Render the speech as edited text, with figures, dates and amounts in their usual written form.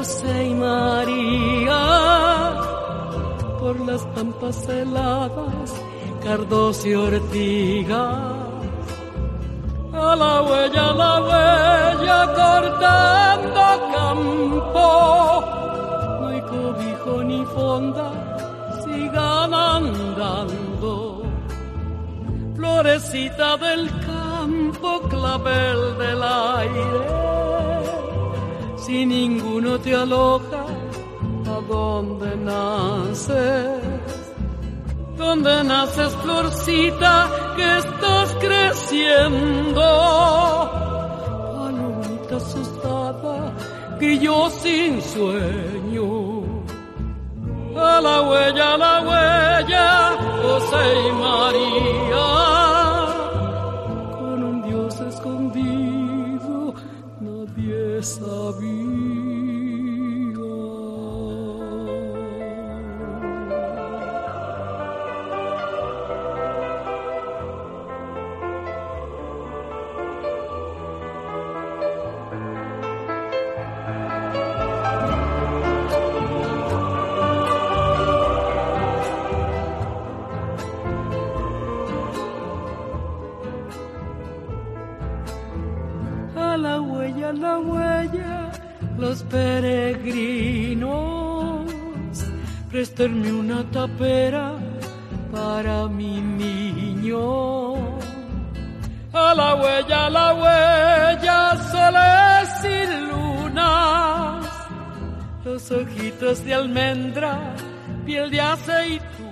José y María, por las pampas heladas, cardos y ortigas. A la huella, cortando campo, no hay cobijo ni fonda, sigan andando. Florecita del campo, clavel del aire, si ninguno te aloja, ¿a dónde naces? ¿Dónde naces, florcita, que estás creciendo? Palomita asustada, que yo sin sueño. A la huella, José y María, con un Dios escondido, nadie sabía. La huella, los peregrinos, préstenme una tapera para mi niño. A la huella, soles y lunas, los ojitos de almendra, piel de aceituna.